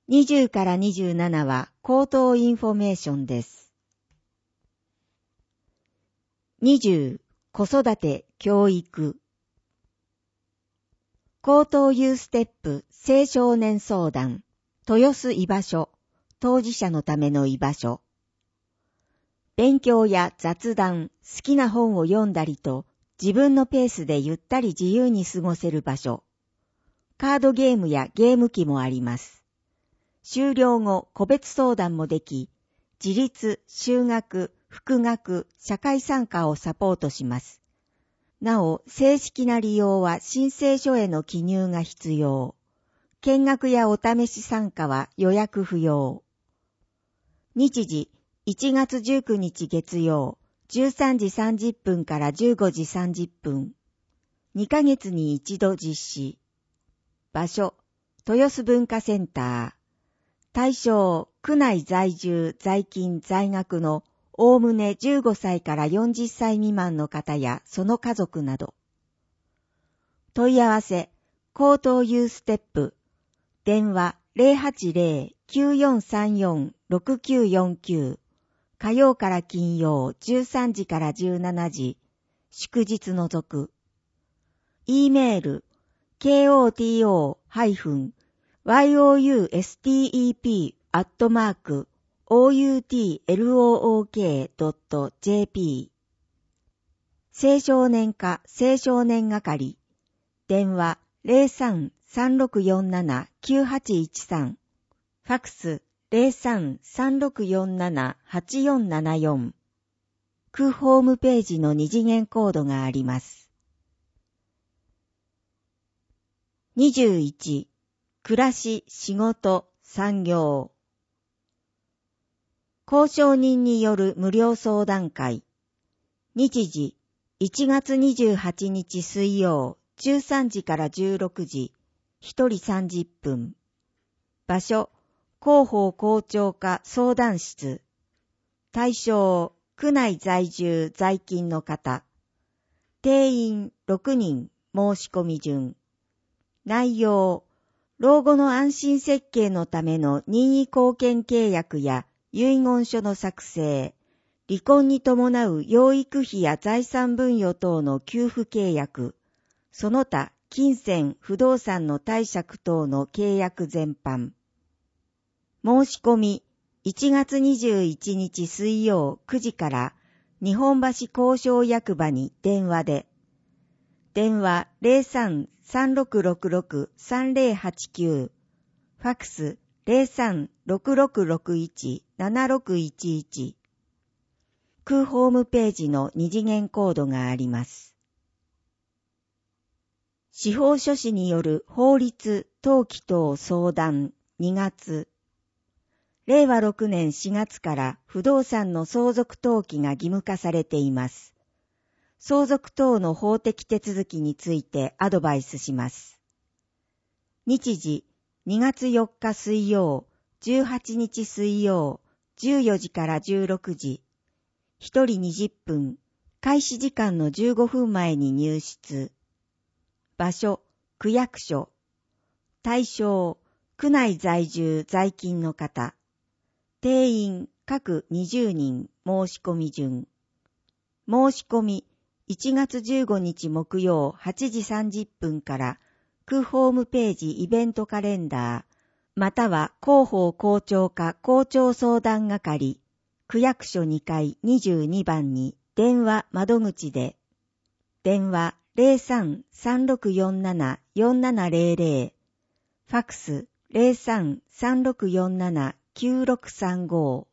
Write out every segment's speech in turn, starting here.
20から27は口頭インフォメーションです。20、子育て、教育。口頭ユーステップ青少年相談、豊洲居場所、当事者のための居場所。勉強や雑談、好きな本を読んだりと、自分のペースでゆったり自由に過ごせる場所。カードゲームやゲーム機もあります。終了後、個別相談もでき、自立、修学、復学、社会参加をサポートします。なお、正式な利用は申請書への記入が必要。見学やお試し参加は予約不要。日時、1月19日月曜、13時30分から15時30分。2ヶ月に一度実施。場所、豊洲文化センター。対象、区内在住、在勤、在学のおおむね15歳から40歳未満の方やその家族など。問い合わせ、口頭ユーステップ。電話 080-9434-6949。火曜から金曜13時から17時。祝日除く。E メール、koto-youstep@outlook.jp 青少年課青少年係電話 03-3647-9813 ファクス 03-3647-8474 区ホームページの二次元コードがあります。21、暮らし、仕事、産業。交渉人による無料相談会。日時、1月28日水曜、13時から16時、1人30分。場所、広報校長課相談室。対象、区内在住在勤の方。定員6人、申し込み順。内容、老後の安心設計のための任意貢献契約や遺言書の作成、離婚に伴う養育費や財産分与等の給付契約、その他金銭、不動産の貸借等の契約全般。申し込み、1月21日水曜9時から日本橋交渉役場に電話で、電話 03-3666-3089 ファクス 03-6661-7611 区ホームページの二次元コードがあります。司法書士による法律登記等相談2月。令和6年4月から不動産の相続登記が義務化されています。相続等の法的手続きについてアドバイスします。日時、2月4日水曜、18日水曜、14時から16時。1人20分、開始時間の15分前に入室。場所、区役所。対象、区内在住在勤の方。定員、各20人、申し込み順。申し込み、1月15日木曜8時30分から区ホームページイベントカレンダー、または広報校長課校長相談係、区役所2階22番に電話窓口で、電話 03-3647-4700、ファクス 03-3647-9635。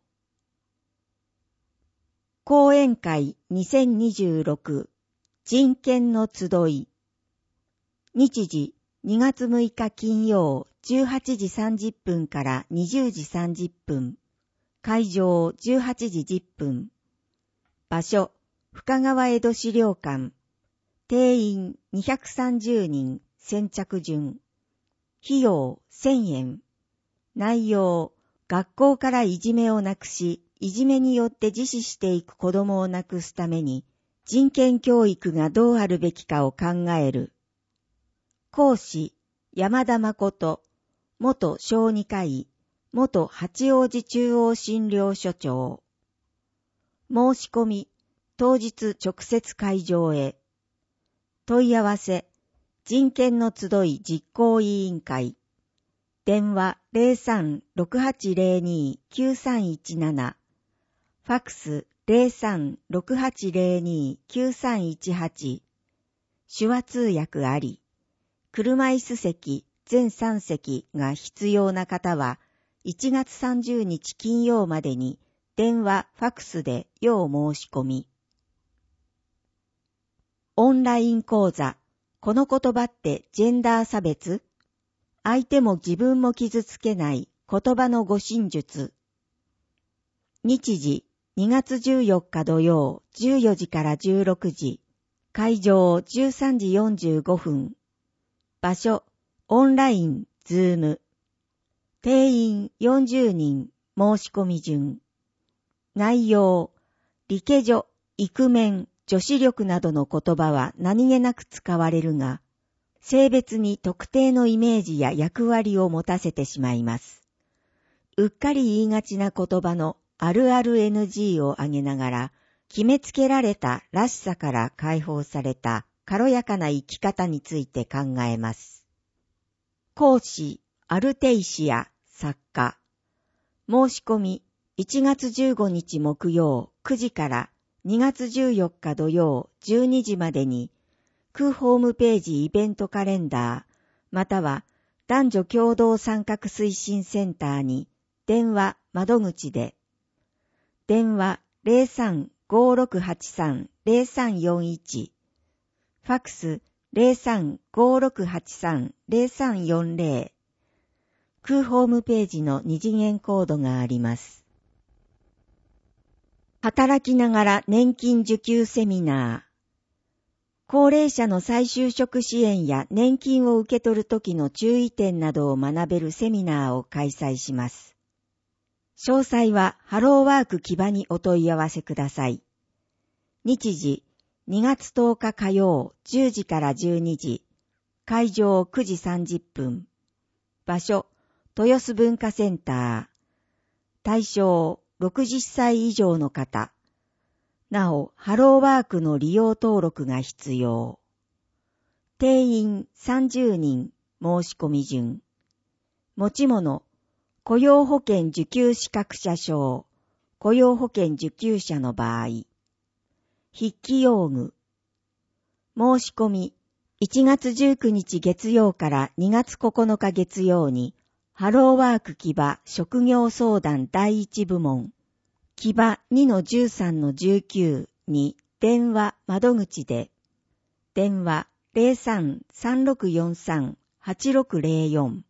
講演会2026人権の集い。日時2月6日金曜18時30分から20時30分。会場18時10分。場所深川江戸資料館。定員230人先着順。費用1000円。内容、学校からいじめをなくし、いじめによって自死していく子供をなくすために、人権教育がどうあるべきかを考える。講師、山田誠、元小児科医、 元八王子中央診療所長。申し込み、当日直接会場へ。問い合わせ、人権の集い実行委員会。電話03-6802-9317。ファックス03-6802-9318。手話通訳あり。車椅子席全3席が必要な方は、1月30日金曜までに電話、ファックスで要申し込み。オンライン講座、この言葉ってジェンダー差別？相手も自分も傷つけない言葉の護身術。日時、2月14日土曜、14時から16時。会場、13時45分。場所、オンライン、ズーム。定員40人、申し込み順。内容、リケジョ、イクメン、女子力などの言葉は何気なく使われるが、性別に特定のイメージや役割を持たせてしまいます。うっかり言いがちな言葉のあるある NG を挙げながら、決めつけられたらしさから解放された軽やかな生き方について考えます。講師、アルテイシア、作家。申し込み、1月15日木曜9時から2月14日土曜12時までに、空ホームページイベントカレンダー、または男女共同参画推進センターに電話窓口で、電話03-5683-0341、ファックス03-5683-0340、空ホームページの二次元コードがあります。働きながら年金受給セミナー。高齢者の再就職支援や年金を受け取るときの注意点などを学べるセミナーを開催します。詳細はハローワーク木場にお問い合わせください。日時、2月10日火曜10時から12時。会場9時30分。場所、豊洲文化センター。対象、60歳以上の方。なお、ハローワークの利用登録が必要。定員30人、申し込み順。持ち物、雇用保険受給資格者証、雇用保険受給者の場合。筆記用具。申し込み、1月19日月曜から2月9日月曜に、ハローワーク木場職業相談第1部門。木場 2-13-19 に電話窓口で、電話03-3643-8604。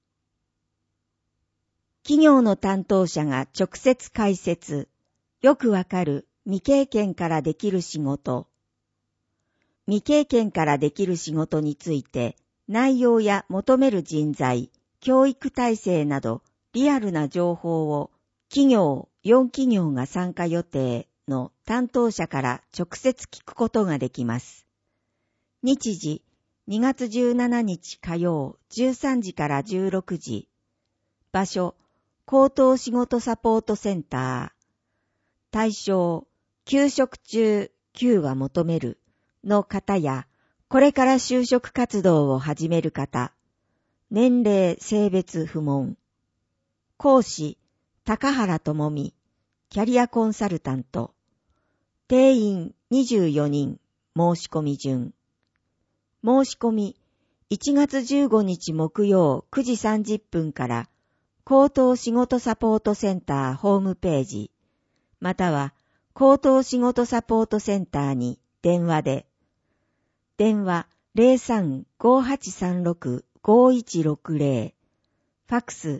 企業の担当者が直接解説、よくわかる未経験からできる仕事。未経験からできる仕事について、内容や求める人材、教育体制などリアルな情報を企業、4企業が参加予定の担当者から直接聞くことができます。日時、2月17日火曜13時から16時。場所、高等仕事サポートセンター。対象、休職中、給が求めるの方や、これから就職活動を始める方。年齢、性別不問。講師、高原智美、キャリアコンサルタント。定員24人、申し込み順。申し込み、1月15日木曜9時30分から高等仕事サポートセンターホームページ、または高等仕事サポートセンターに電話で、電話03-5836-5160、ファックス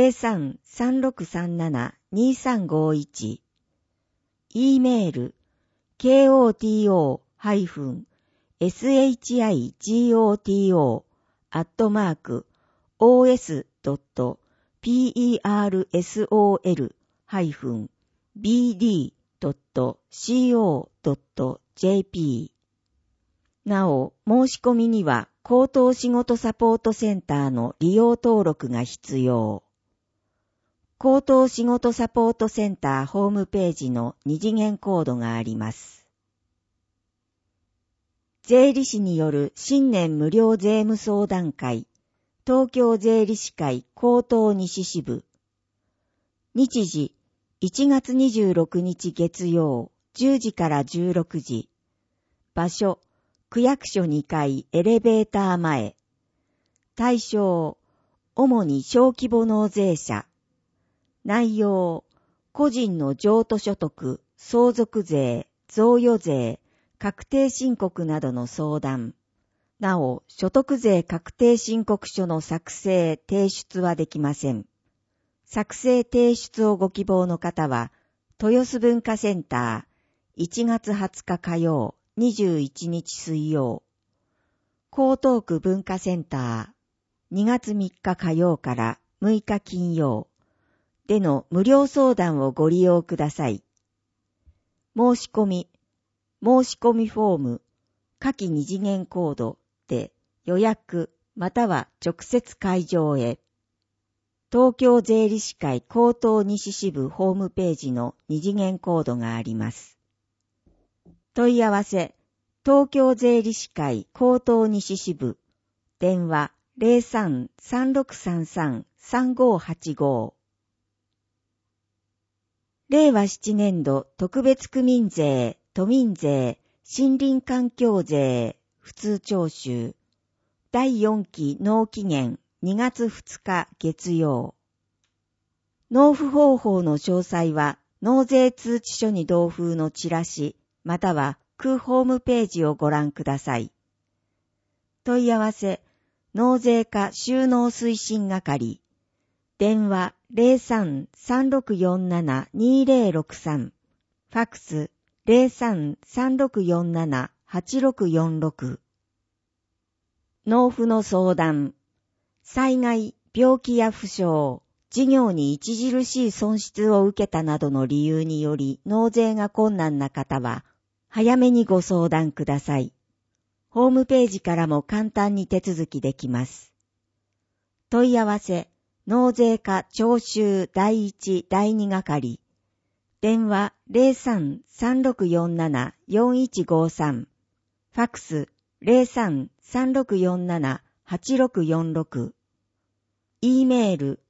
03-3637-2351、E メール、koto-shoto-persol-bd.co.jp。なお、申し込みには高等仕事サポートセンターの利用登録が必要。 高等仕事サポートセンターホームページの二次元コードがあります。税理士による新年無料税務相談会、東京税理士会高等西支部。日時、1月26日月曜、10時から16時。場所、区役所2階エレベーター前。対象、主に小規模納税者。内容、個人の譲渡所得、相続税、贈与税、確定申告などの相談。なお、所得税確定申告書の作成、提出はできません。作成提出をご希望の方は、豊洲文化センター、1月20日火曜、21日水曜。江東区文化センター、2月3日火曜から6日金曜。での無料相談をご利用ください。申し込みフォーム、下記二次元コードで予約または直接会場へ。東京税理士会高等西支部ホームページの二次元コードがあります。問い合わせ、東京税理士会高等西支部、電話 03-3633-3585。令和7年度特別区民税、都民税、森林環境税、普通徴収。第4期納期限2月2日月曜。納付方法の詳細は納税通知書に同封のチラシ、または区ホームページをご覧ください。問い合わせ、納税課収納推進係。電話03-3647-2063。ファックス03-3647-8646。納付の相談。災害、病気や負傷、事業に著しい損失を受けたなどの理由により納税が困難な方は、早めにご相談ください。ホームページからも簡単に手続きできます。問い合わせ、納税課徴収第1、第2係。電話03-3647-4153。ファックス03-3647-8646。E メール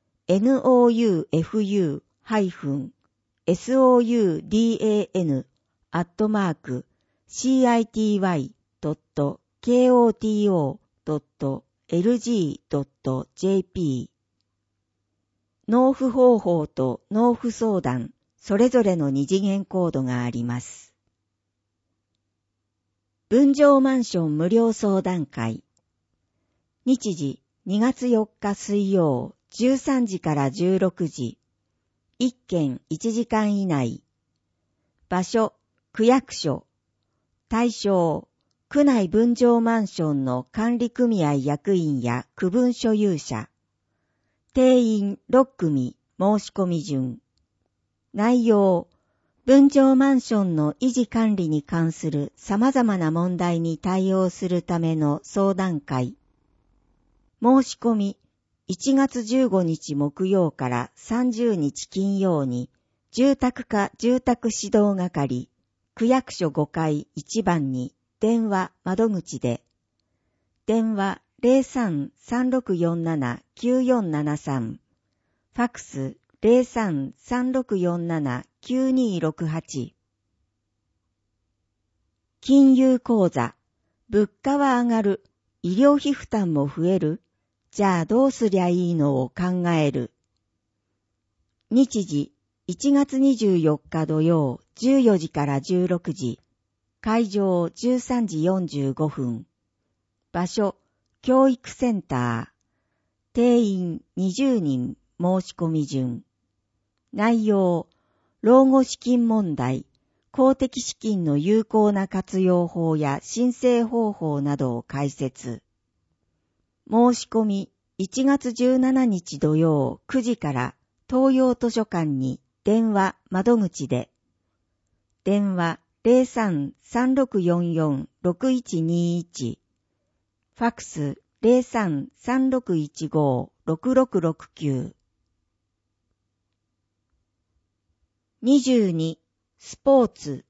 noufuan-city.koto.lg.jp。納付方法と納付相談、それぞれの二次元コードがあります。分譲マンション無料相談会。日時2月4日水曜13時から16時。1件1時間以内。場所、区役所。対象、区内分譲マンションの管理組合役員や区分所有者。定員6組申し込み順。内容、分譲マンションの維持管理に関する様々な問題に対応するための相談会。申し込み、1月15日木曜から30日金曜に、住宅課住宅指導係、区役所5階1番に電話窓口で、電話03-3647-9473、ファックス03-3647-9268。金融口座、物価は上がる、医療費負担も増える、じゃあどうすりゃいいのを考える。日時、1月24日土曜14時から16時。会場13時45分。場所、教育センター。定員20人申し込み順。内容、老後資金問題、公的資金の有効な活用法や申請方法などを解説。申し込み、1月17日土曜9時から東洋図書館に電話窓口で。電話03-3644-6121。ファックス03-3615-6669。 22、スポーツ。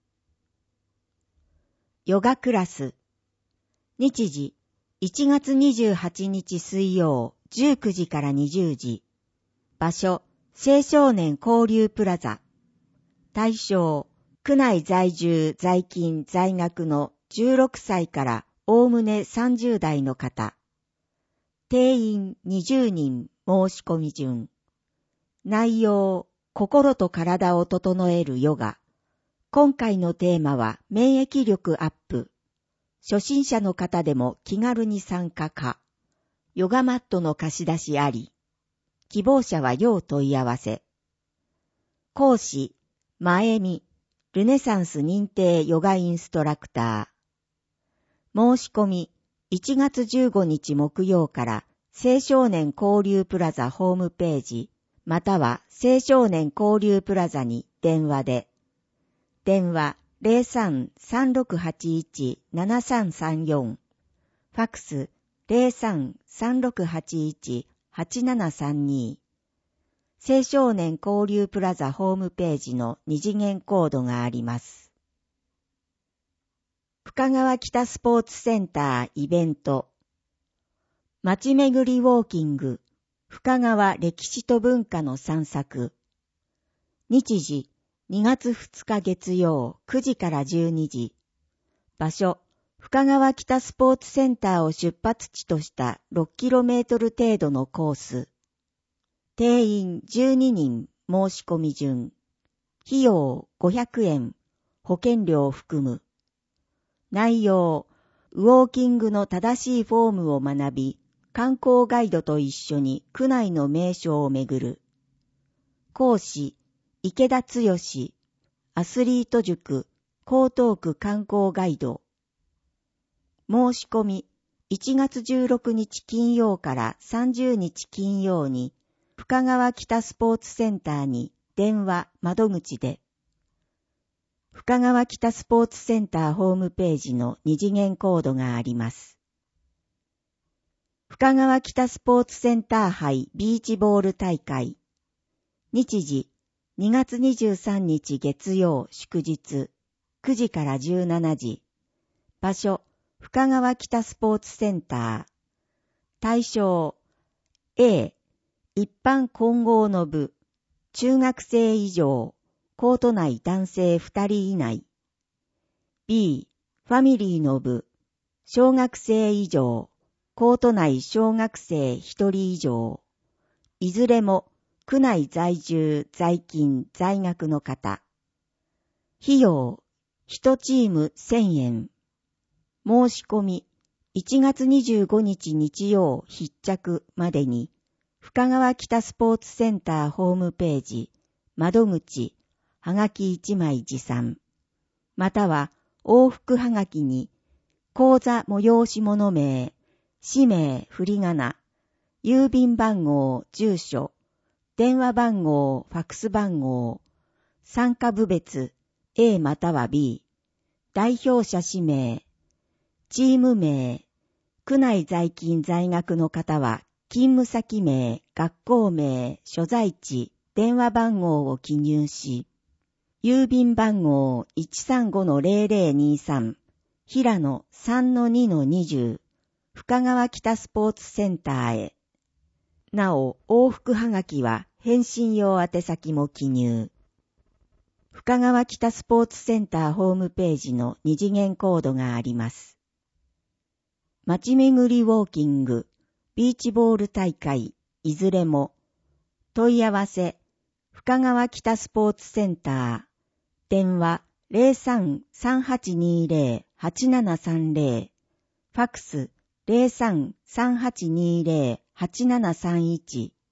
ヨガクラス。日時、1月28日水曜、19時から20時。場所、青少年交流プラザ。対象、区内在住在勤在学の16歳からおおむね30代の方。定員20人申し込み順。内容、心と体を整えるヨガ。今回のテーマは免疫力アップ。初心者の方でも気軽に参加可。ヨガマットの貸し出しあり。希望者は要問い合わせ。講師、前見、ルネサンス認定ヨガインストラクター。申し込み、1月15日木曜から青少年交流プラザホームページ、または青少年交流プラザに電話で。電話 03-3681-7334。ファクス 03-3681-8732。青少年交流プラザホームページの二次元コードがあります。深川北スポーツセンターイベント。街巡りウォーキング。深川歴史と文化の散策。日時、2月2日月曜9時から12時。場所、深川北スポーツセンターを出発地とした 6km 程度のコース。定員12人申し込み順。費用500円、保険料含む。内容、ウォーキングの正しいフォームを学び、観光ガイドと一緒に区内の名所を巡る。講師、池田剛、アスリート塾、江東区観光ガイド。申し込み、1月16日金曜から30日金曜に、深川北スポーツセンターに電話窓口で。深川北スポーツセンターホームページの二次元コードがあります。深川北スポーツセンター杯ビーチボール大会。日時、2月23日月曜祝日、9時から17時。場所、深川北スポーツセンター。対象、A、一般混合の部、中学生以上、コート内男性2人以内。B、ファミリーの部、小学生以上、コート内小学生1人以上。いずれも、区内在住、在勤、在学の方。費用、1チーム1000円。申し込み、1月25日日曜必着までに、深川北スポーツセンターホームページ、窓口、はがき1枚持参。または、往復はがきに、口座催し物名、氏名、振り仮名、郵便番号、住所、電話番号、ファックス番号、参加部別、A または B、代表者氏名、チーム名、区内在勤在学の方は、勤務先名、学校名、所在地、電話番号を記入し、郵便番号 135-0023、平野 3-2-20、深川北スポーツセンターへ。なお、往復はがきは返信用宛先も記入。深川北スポーツセンターホームページの二次元コードがあります。街巡りウォーキング、ビーチボール大会、いずれも。問い合わせ、深川北スポーツセンター。電話 03-3820-8730。ファクス 03-3820-8731。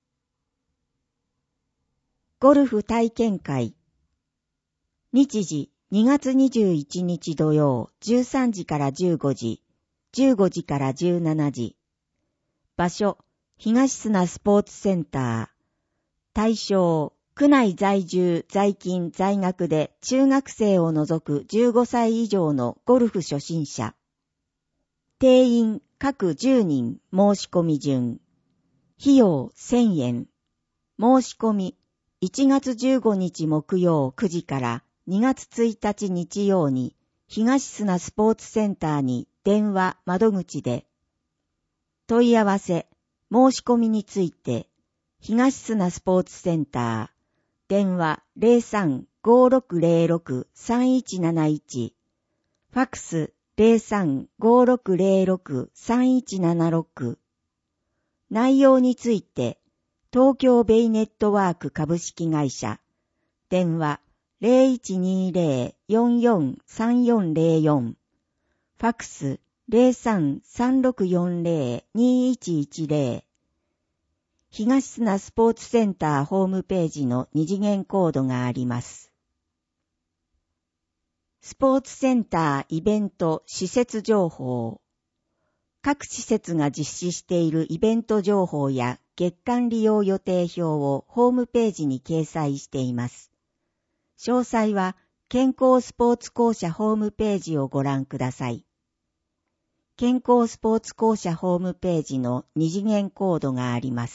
ゴルフ体験会。日時2月21日土曜13時から15時、15時から17時。場所、東砂スポーツセンター。対象、区内在住、在勤、在学で中学生を除く15歳以上のゴルフ初心者。定員各10人申し込み順。費用1000円。申し込み 1月15日木曜9時から2月1日日曜に東砂スポーツセンターに電話窓口で問い合わせ、申し込みについて東砂スポーツセンター電話 03-5606-3171 ファクス 03-5606-3176 内容について東京ベイネットワーク株式会社電話 0120-443404 ファクス 03-3640-2110 東砂スポーツセンターホームページの二次元コードがあります。スポーツセンターイベント施設情報。各施設が実施しているイベント情報や月間利用予定表をホームページに掲載しています。詳細は健康スポーツ公社ホームページをご覧ください。健康スポーツ公社ホームページの二次元コードがあります。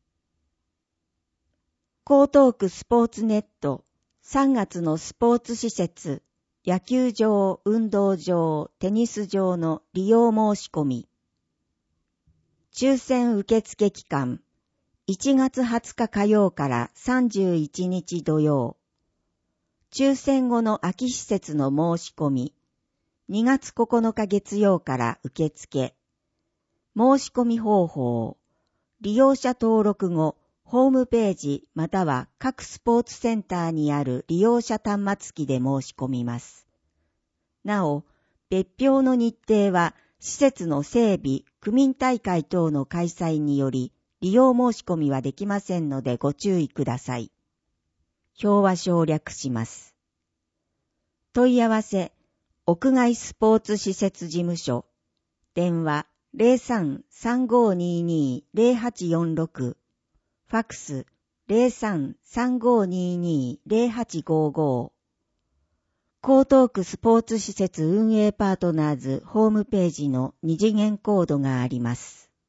江東区スポーツネット3月のスポーツ施設、野球場、運動場、テニス場の利用申し込み。抽選受付期間、1月20日火曜から31日土曜。抽選後の空き施設の申し込み、2月9日月曜から受付。申し込み方法、利用者登録後、ホームページまたは各スポーツセンターにある利用者端末機で申し込みます。なお、別表の日程は施設の整備、区民大会等の開催により利用申し込みはできませんのでご注意ください。表は省略します。問い合わせ、屋外スポーツ施設事務所、電話 03-3522-0846ファクス 03-3522-0855 江東区スポーツ施設運営パートナーズホームページの二次元コードがあります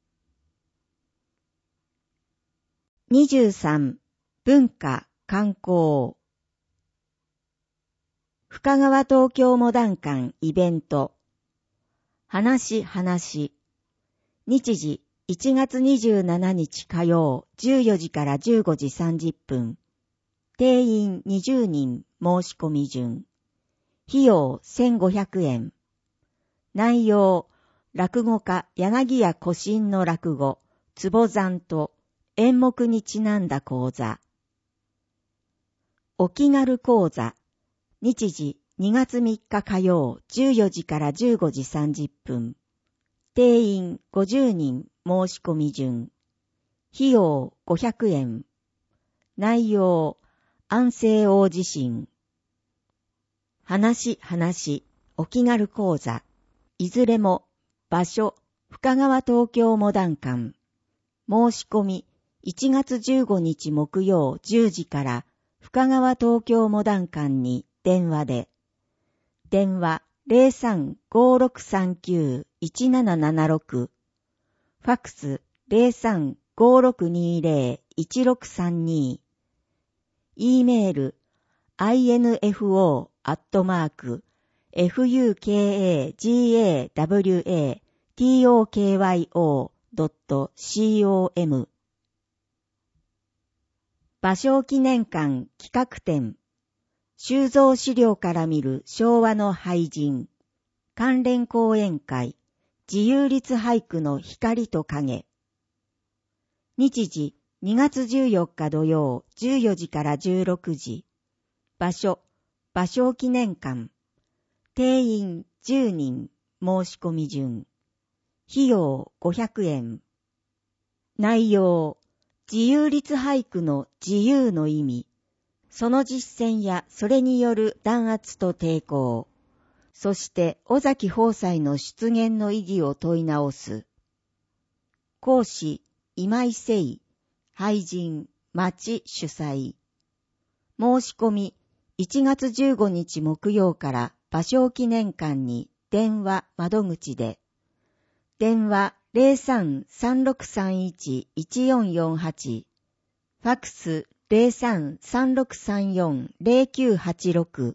。23. 文化・観光深川東京モダン館イベント話日時1月27日火曜14時から15時30分。定員20人申し込み順。費用1500円。内容、落語家柳家古新の落語、坪山と演目にちなんだ講座。お気軽講座。日時2月3日火曜14時から15時30分。定員50人申し込み順。費用500円。内容、安政大地震。話、お気軽講座。いずれも、場所、深川東京モダン館。申し込み、1月15日木曜10時から深川東京モダン館に電話で。電話03-5639-1776。ファクス 03-5620-1632。E メール info@fukagawatokyo.com 芭蕉記念館企画展収蔵資料から見る昭和の俳人関連講演会自由律俳句の光と影日時2月14日土曜14時から16時場所芭蕉記念館定員10人申し込み順費用500円内容自由律俳句の自由の意味その実践やそれによる弾圧と抵抗そして尾崎豊斎の出現の意義を問い直す。講師、今井誠、俳人、町主催。申し込み、1月15日木曜から芭蕉記念館に電話窓口で。電話 03-3631-1448。ファクス 03-3634-0986。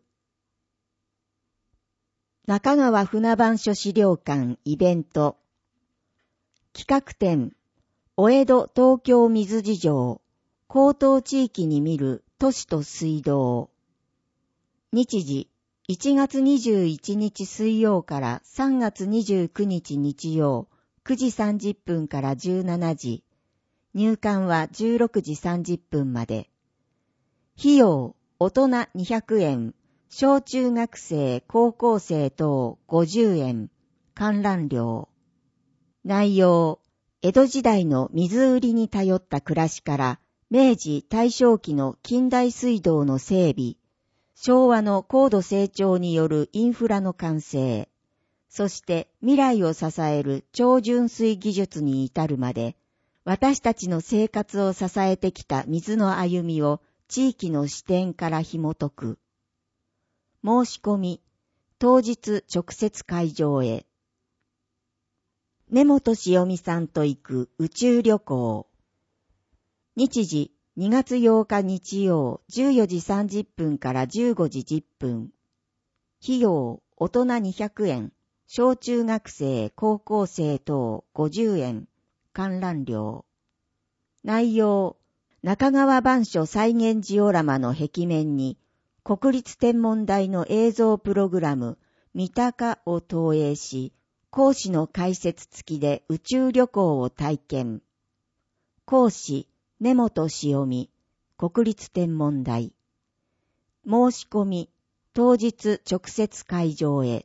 中川船番所資料館イベント。企画展、お江戸東京水事情、江東地域に見る都市と水道。日時、1月21日水曜から3月29日日曜、9時30分から17時。入館は16時30分まで。費用、大人200円、小中学生、高校生等50円、観覧料。内容、江戸時代の水売りに頼った暮らしから、明治大正期の近代水道の整備、昭和の高度成長によるインフラの完成、そして未来を支える超純水技術に至るまで、私たちの生活を支えてきた水の歩みを地域の視点から紐解く。申し込み、当日直接会場へ。根本しおみさんと行く宇宙旅行。日時、2月8日日曜、14時30分から15時10分。費用、大人200円、小中学生、高校生等50円。観覧料。内容、中川番所再現ジオラマの壁面に、国立天文台の映像プログラム、三鷹を投影し、講師の解説付きで宇宙旅行を体験。講師、根本しおみ、国立天文台。申し込み、当日直接会場へ。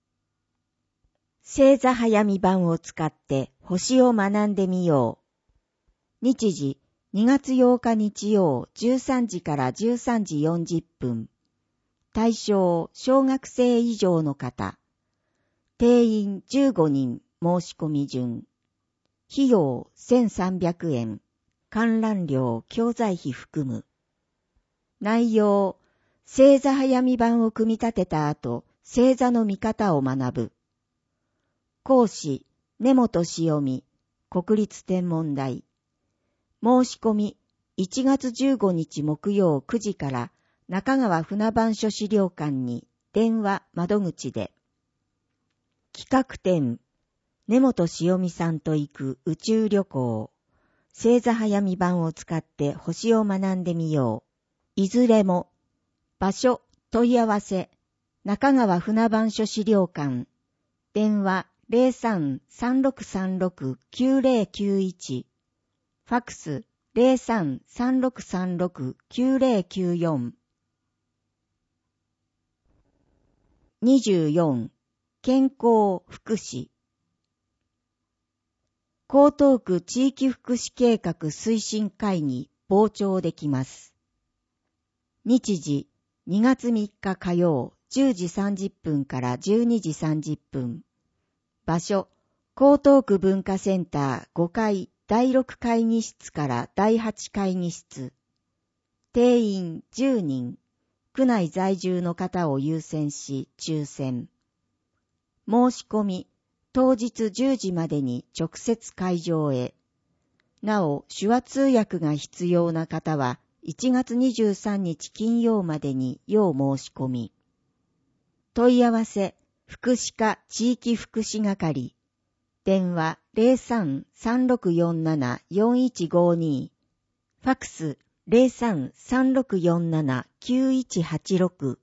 星座早見版を使って星を学んでみよう。日時、2月8日日曜13時から13時40分。対象、小学生以上の方。定員15人申し込み順。費用1300円。観覧料、教材費含む。内容、星座早見版を組み立てた後、星座の見方を学ぶ。講師、根本しおみ、国立天文台。申し込み、1月15日木曜9時から中川船番所資料館に電話窓口で。企画展、根本しおみさんと行く宇宙旅行。星座早見版を使って星を学んでみよう。いずれも。場所、問い合わせ。中川船番所資料館。電話03-3636-9091。ファクス03-3636-9094。24. 健康福祉。江東区地域福祉計画推進会議傍聴できます。日時、2月3日火曜、10時30分から12時30分。場所、江東区文化センター5階第6会議室から第8会議室。定員10人。区内在住の方を優先し抽選。申し込み、当日10時までに直接会場へ。なお、手話通訳が必要な方は1月23日金曜までに要申し込み。問い合わせ、福祉課地域福祉係。電話03-3647-4152。ファクス03-3647-9186。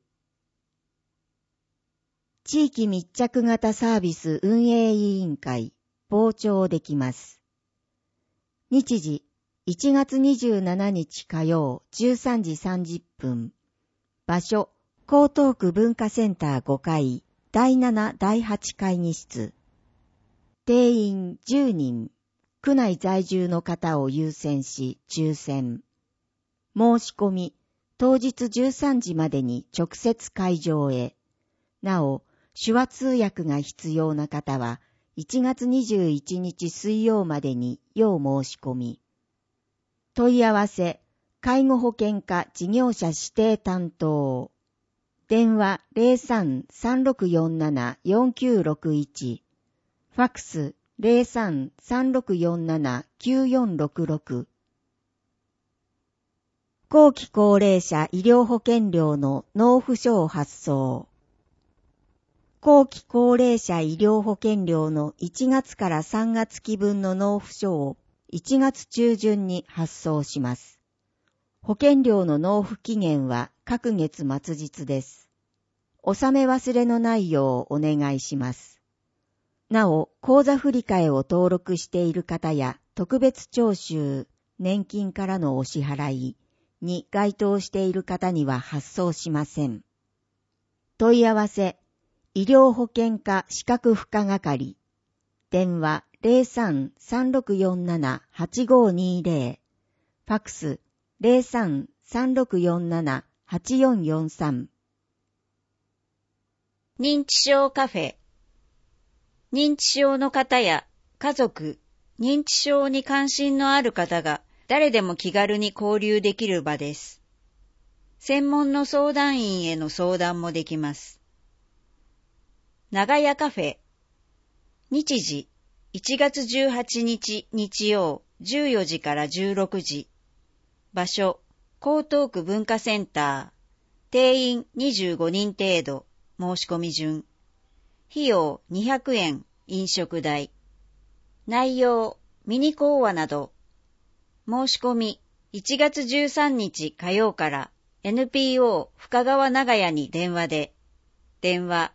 地域密着型サービス運営委員会、傍聴できます。日時、1月27日火曜、13時30分。場所、江東区文化センター5階、第7、第8会議室。定員10人。区内在住の方を優先し、抽選。申し込み、当日13時までに直接会場へ。なお、手話通訳が必要な方は、1月21日水曜までに要申し込み。問い合わせ、介護保険課事業者指定担当。電話03-3647-4961。ファクス03-3647-9466。 後期高齢者医療保険料の納付書を発送。後期高齢者医療保険料の1月から3月期分の納付書を1月中旬に発送します。保険料の納付期限は各月末日です。納め忘れのないようお願いします。なお、口座振替を登録している方や特別徴収、年金からのお支払いに該当している方には発送しません。問い合わせ、医療保険課資格付加係、電話 03-3647-8520、ファックス 03-3647-8443。 認知症カフェ。認知症の方や家族、認知症に関心のある方が誰でも気軽に交流できる場です。専門の相談員への相談もできます。長屋カフェ。日時、1月18日日曜14時から16時。場所、江東区文化センター。定員25人程度。申し込み順。費用200円、飲食代。内容、ミニ講話など。申し込み、1月13日火曜から NPO 深川長屋に電話で。電話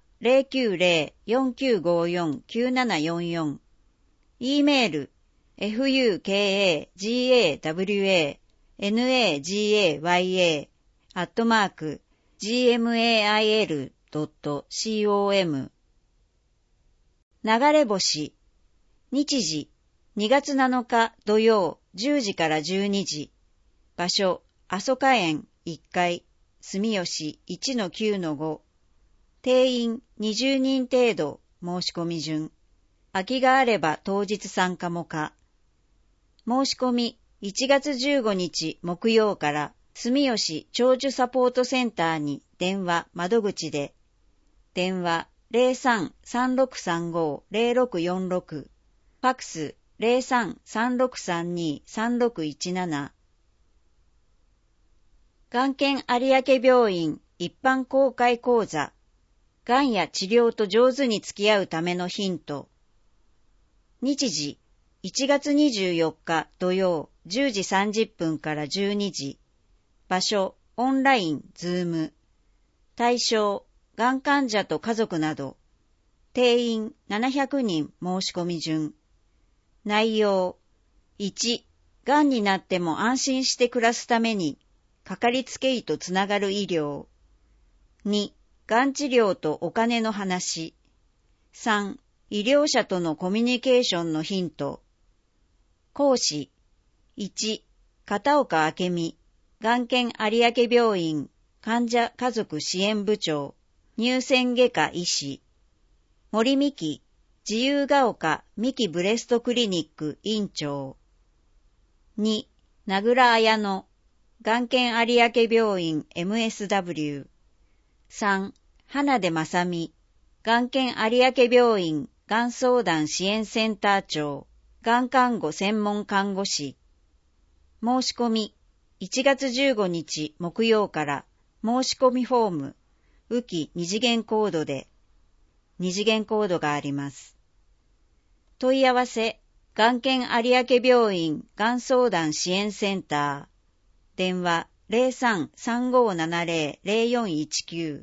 090-4954-9744。E メール、fukagawaya@gmail.com。流れ星。日時、2月7日土曜10時から12時。場所、阿蘇花園1階、住吉 1-9-5。定員20人程度。申し込み順。空きがあれば当日参加も可。申し込み1月15日木曜から住吉長寿サポートセンターに電話窓口で。電話 03-3635-0646。ファックス 03-3632-3617。がん研有明病院一般公開講座。がんや治療と上手に付き合うためのヒント。日時、1月24日土曜10時30分から12時。場所、オンライン、ズーム。対象、がん患者と家族など。定員700人申し込み順。内容、1、がんになっても安心して暮らすために、かかりつけ医とつながる医療。2、がん治療とお金の話。3、医療者とのコミュニケーションのヒント。講師。1、片岡明美、がん研有明病院、患者家族支援部長、乳腺外科医師。森美希、自由が丘美希ブレストクリニック院長。2、名倉綾乃、がん研有明病院 MSW。3、花出正美、がん研有明病院がん相談支援センター長、がん看護専門看護師。申し込み、1月15日木曜から申し込みフォーム、浮き2次元コードで、2次元コードがあります。問い合わせ、がん研有明病院がん相談支援センター。電話 03-3570-0419。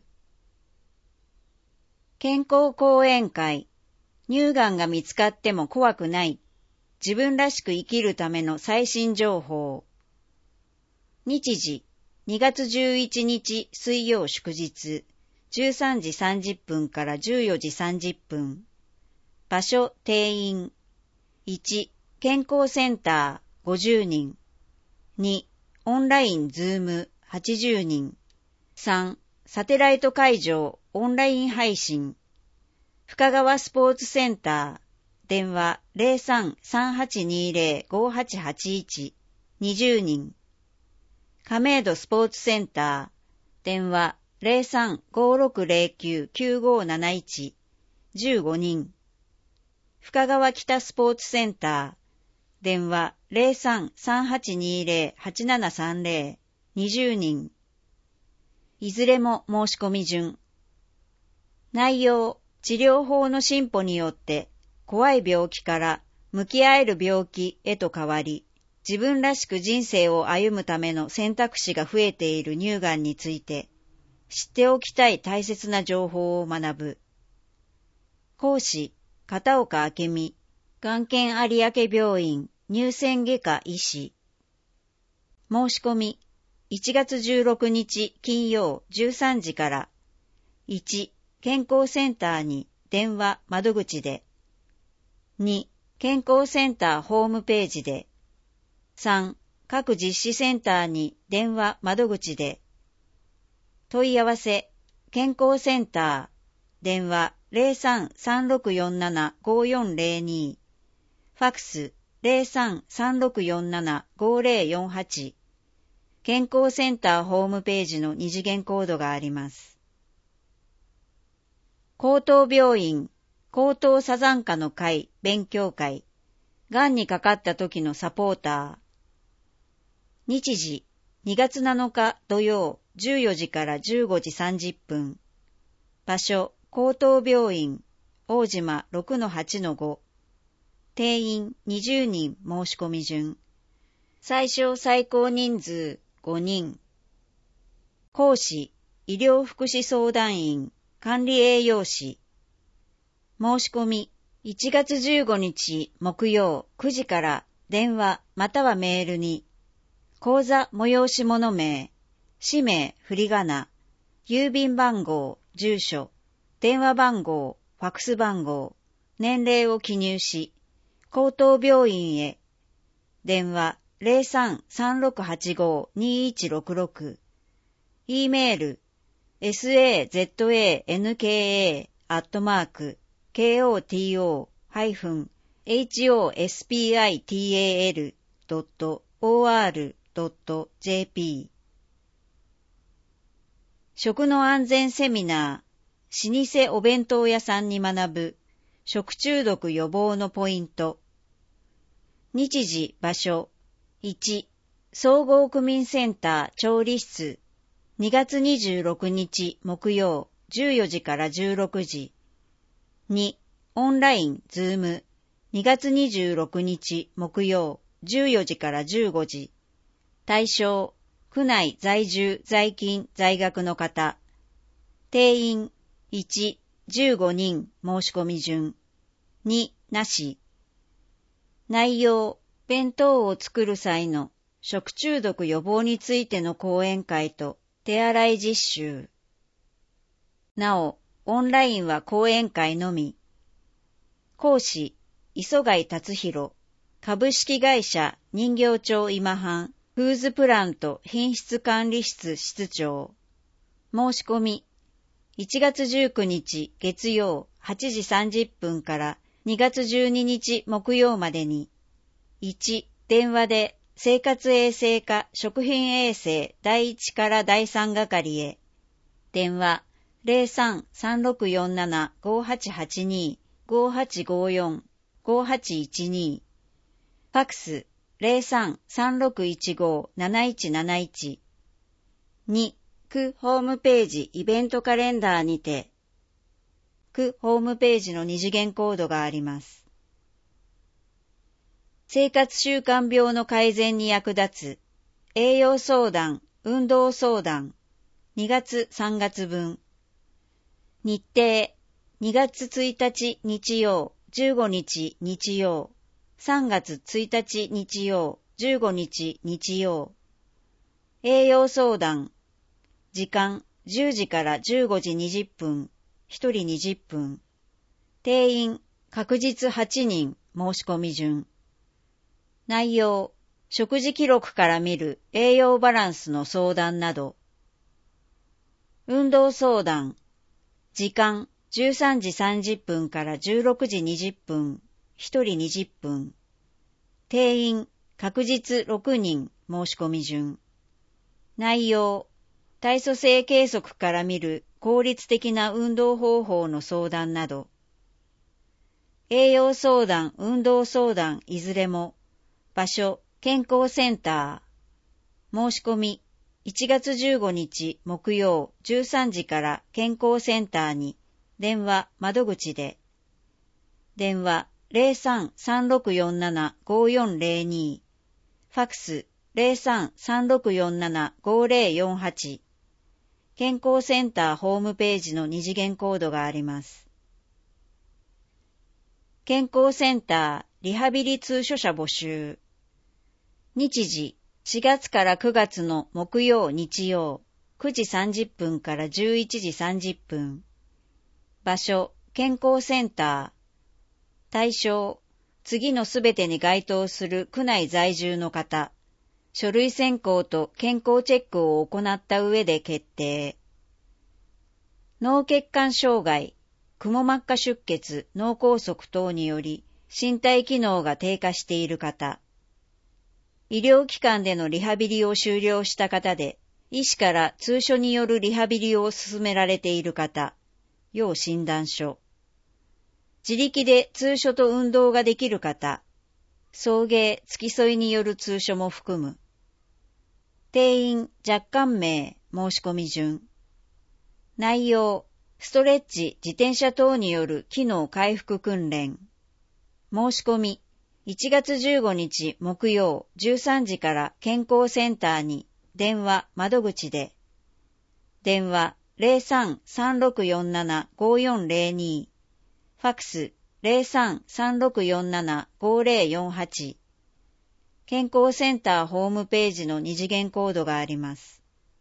健康講演会。乳がんが見つかっても怖くない。自分らしく生きるための最新情報。日時、2月11日水曜祝日、13時30分から14時30分。場所、定員。1、健康センター50人。2、オンラインズーム80人。3、サテライト会場オンライン配信。深川スポーツセンター。電話 03-3820-5881。20人。亀戸スポーツセンター。電話 03-5609-9571。15人。深川北スポーツセンター。電話 03-3820-8730。 20人。いずれも申し込み順。内容、治療法の進歩によって怖い病気から向き合える病気へと変わり、自分らしく人生を歩むための選択肢が増えている乳がんについて、知っておきたい大切な情報を学ぶ。講師、片岡明美、がん研有明病院乳腺外科医師。申し込み、1月16日金曜13時から、1、健康センターに電話窓口で、2、健康センターホームページで、3、各実施センターに電話窓口で、問い合わせ、健康センター、電話 03-3647-5402、ファクス 03-3647-5048、健康センターホームページの二次元コードがあります。高等病院、高等サザンカの会勉強会、がんにかかった時のサポーター。日時、2月7日土曜14時から15時30分。場所、高等病院、大島 6-8-5。定員20人申し込み順。最小最高人数5人。講師、医療福祉相談員、管理栄養士。申し込み、1月15日木曜9時から電話またはメールに、講座催し物名、氏名、振り仮名、郵便番号、住所、電話番号、ファクス番号、年齢を記入し、高等病院へ、電話 03-3685-2166、E メール、saza-koto-hospital.or.jp。 食の安全セミナー、老舗お弁当屋さんに学ぶ食中毒予防のポイント。日時、場所。1、総合区民センター調理室。2月26日木曜14時から16時。2、オンラインズーム。2月26日木曜14時から15時。対象、区内在住在勤在学の方。定員、1、15人申し込み順。2、なし。内容、弁当を作る際の食中毒予防についての講演会と手洗い実習。なお、オンラインは講演会のみ。講師、磯貝達弘、株式会社人形町今半、フーズプラント品質管理室室長。申し込み、1月19日月曜8時30分から2月12日木曜までに、1、電話で生活衛生課食品衛生第1から第3係へ、電話 03-3647-5882-5854-5812、ファクス 03-3615-7171。2、区ホームページイベントカレンダーにて、区ホームページの二次元コードがあります。生活習慣病の改善に役立つ栄養相談、運動相談、2月3月分。日程、2月1日日曜、15日日曜、3月1日日曜、15日日曜。栄養相談、時間10時から15時20分、1人20分。定員、確実8人、申し込み順。内容、食事記録から見る栄養バランスの相談など。運動相談、時間13時30分から16時20分、1人20分。定員、確実6人、申し込み順。内容、体組成計測から見る効率的な運動方法の相談など。栄養相談、運動相談いずれも、場所、健康センター。申し込み、 1月15日木曜13時から健康センターに電話窓口で、電話 03-3647-5402、ファックス 03-3647-5048、健康センターホームページの二次元コードがあります。健康センターリハビリ通所者募集。日時4月から9月の木曜日曜9時30分から11時30分。場所健康センター。対象次のすべてに該当する区内在住の方。書類選考と健康チェックを行った上で決定。脳血管障害、くも膜下出血、脳梗塞等により身体機能が低下している方。医療機関でのリハビリを終了した方で、医師から通所によるリハビリを勧められている方。要診断書。自力で通所と運動ができる方。送迎、付き添いによる通所も含む。定員、若干名、申し込み順。内容、ストレッチ、自転車等による機能回復訓練。申し込み、1月15日木曜13時から健康センターに電話窓口で。電話03-3647-5402、ファックス 03-3647-5048、健康センターホームページの二次元コードがあります。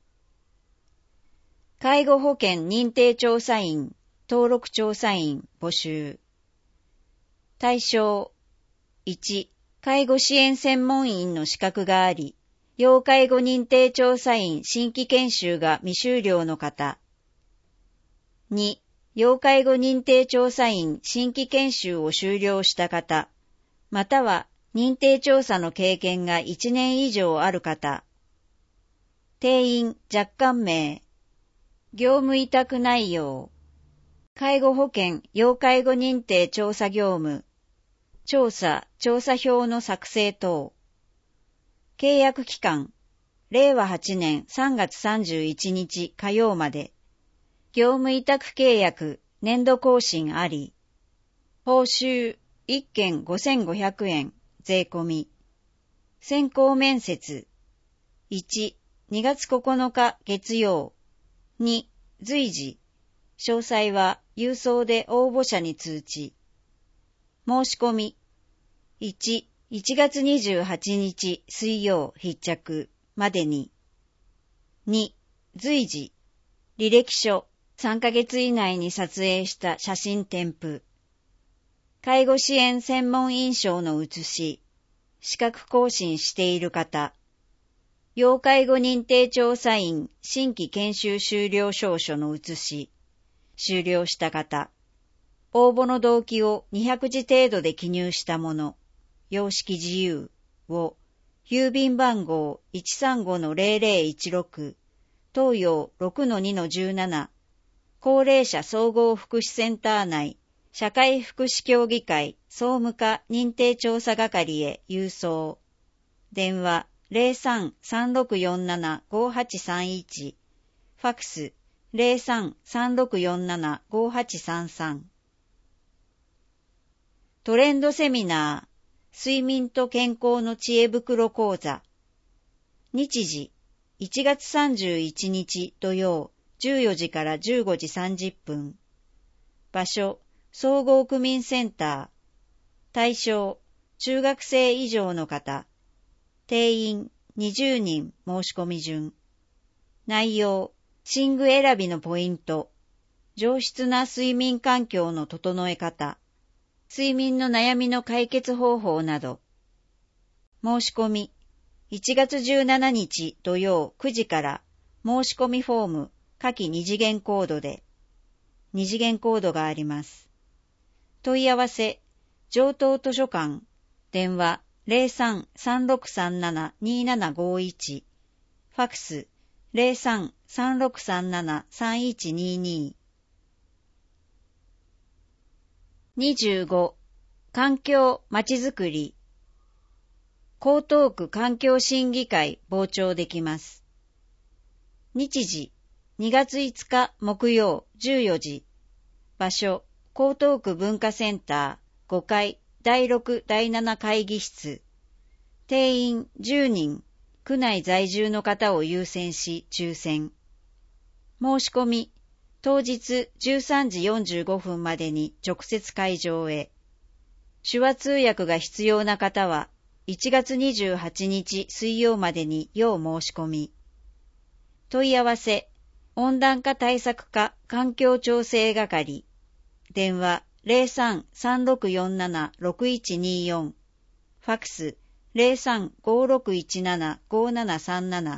介護保険認定調査員、登録調査員募集。対象1、介護支援専門員の資格があり、要介護認定調査員新規研修が未修了の方。2、要介護認定調査員新規研修を修了した方、または認定調査の経験が1年以上ある方。定員、若干名。業務委託内容。介護保険要介護認定調査業務。調査票の作成等。契約期間。令和8年3月31日火曜まで。業務委託契約、年度更新あり。報酬、1件5500円、税込み。先行面接。1、2月9日月曜。2、随時。詳細は郵送で応募者に通知。申し込み。1、1月28日水曜必着までに。2、随時。履歴書。3ヶ月以内に撮影した写真添付。介護支援専門印象の写し。資格更新している方。要介護認定調査員新規研修修了証書の写し。修了した方。応募の動機を200字程度で記入したもの。様式自由を、郵便番号 135-0016、東洋 6-2-17、高齢者総合福祉センター内、社会福祉協議会総務課認定調査係へ郵送。電話03-3647-5831、ファックス03-3647-5833。トレンドセミナー、睡眠と健康の知恵袋講座。日時、1月31日土曜、14時から15時30分。場所、総合区民センター。対象、中学生以上の方。定員、20人申し込み順。内容、寝具選びのポイント。上質な睡眠環境の整え方。睡眠の悩みの解決方法など。申し込み、1月17日土曜9時から申し込みフォーム下記二次元コードで、二次元コードがあります。問い合わせ、城東図書館、電話03-3637-2751、ファックス03-3637-3122。25、環境まちづくり。江東区環境審議会傍聴できます。 日時、2月5日木曜14時。場所、江東区文化センター5階第6第7会議室。定員10人、区内在住の方を優先し抽選。申し込み、当日13時45分までに直接会場へ。手話通訳が必要な方は、1月28日水曜までに要申し込み。問い合わせ、温暖化対策課環境調整係。電話03-3647-6124。ファクス03-5617-5737。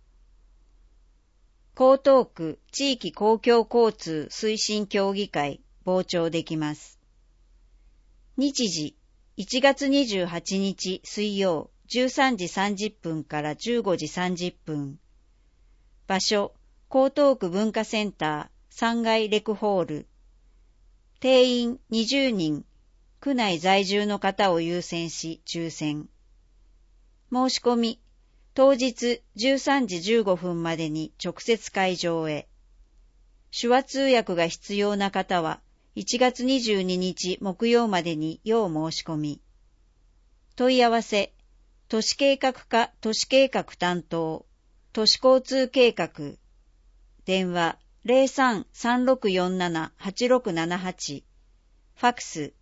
江東区地域公共交通推進協議会傍聴できます。日時、1月28日水曜13時30分から15時30分。場所、江東区文化センター3階レクホール。定員20人、区内在住の方を優先し抽選。申し込み、当日13時15分までに直接会場へ。手話通訳が必要な方は、1月22日木曜までに要申し込み。問い合わせ、都市計画課都市計画担当、都市交通計画。電話03-3647-8678。ファクス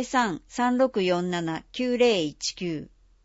03-3647-9019。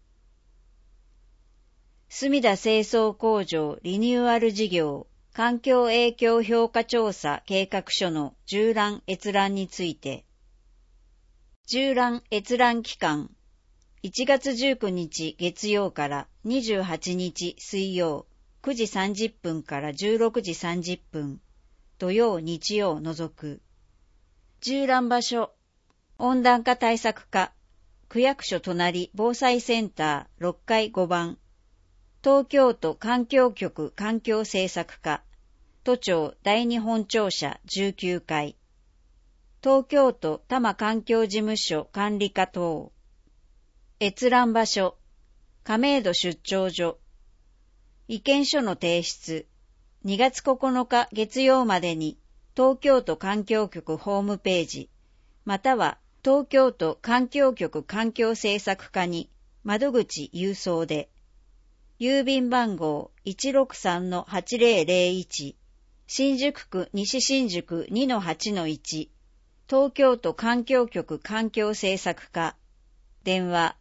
墨田清掃工場リニューアル事業環境影響評価調査計画書の縦覧閲覧について。縦覧閲覧期間、1月19日月曜から28日水曜9時30分から16時30分、土曜日曜除く。縦覧場所、温暖化対策課、区役所隣防災センター6階5番、東京都環境局環境政策課、都庁第二本庁舎19階、東京都多摩環境事務所管理課等。閲覧場所、亀戸出張所。意見書の提出、2月9日月曜までに東京都環境局ホームページ、または東京都環境局環境政策課に窓口郵送で、郵便番号 163-8001、新宿区西新宿 2-8-1、東京都環境局環境政策課、電話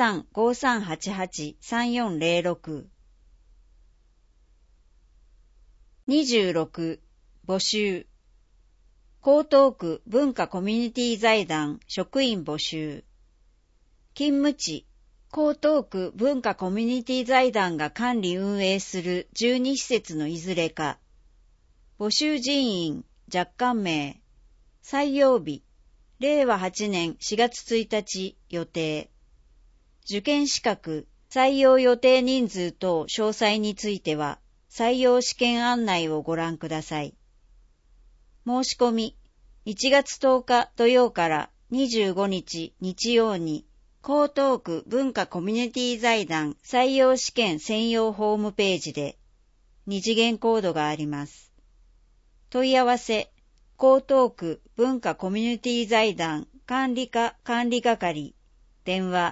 03-5388-3406。26、募集。江東区文化コミュニティ財団職員募集。勤務地、江東区文化コミュニティ財団が管理運営する12施設のいずれか。募集人員、若干名。採用日、令和8年4月1日予定。受験資格、採用予定人数等詳細については、採用試験案内をご覧ください。申し込み、1月10日土曜から25日日曜に、江東区文化コミュニティ財団採用試験専用ホームページで、2次元コードがあります。問い合わせ、江東区文化コミュニティ財団管理課管理係、電話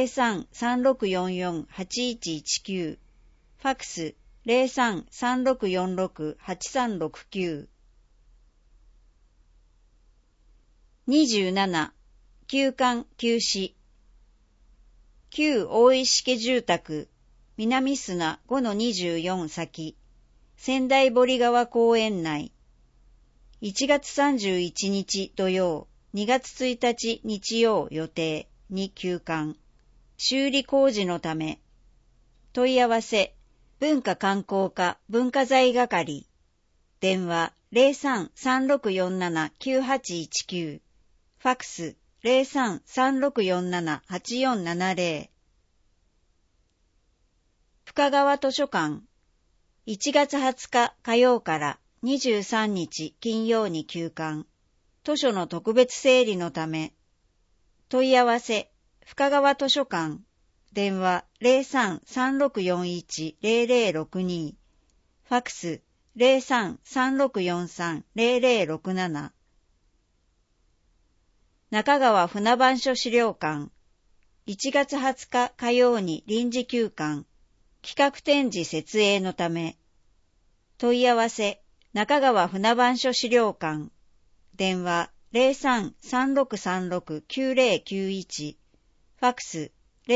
03-3644-8119、ファクス03-3646-8369。27、休館休止。旧大石家住宅、南砂 5-24 先、仙台堀川公園内。1月31日土曜、2月1日日曜予定に休館。修理工事のため。問い合わせ、文化観光課文化財係。電話03-3647-9819。ファクス03-3647-8470。深川図書館。1月20日火曜から23日金曜に休館。図書の特別整理のため。問い合わせ、深川図書館。電話03-3641-0062。ファクス 03-3643-0067 中川船番所資料館1月20日火曜に臨時休館企画展示設営のため問い合わせ中川船番所資料館電話03-3636-9091ファクス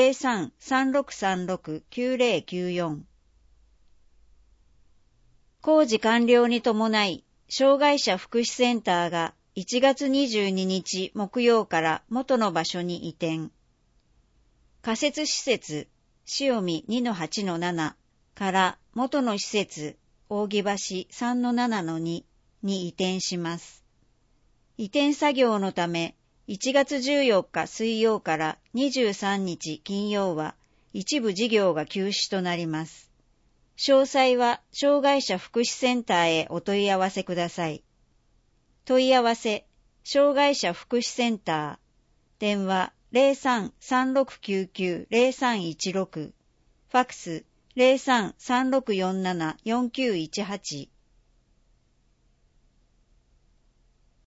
03-3636-9094工事完了に伴い障害者福祉センターが1月22日木曜から元の場所に移転仮設施設塩見 2-8-7 から元の施設扇橋 3-7-2 に移転します。移転作業のため1月14日水曜から23日金曜は一部事業が休止となります。詳細は障害者福祉センターへお問い合わせください。問い合わせ障害者福祉センター電話03-3699-0316ファクス03-3647-4918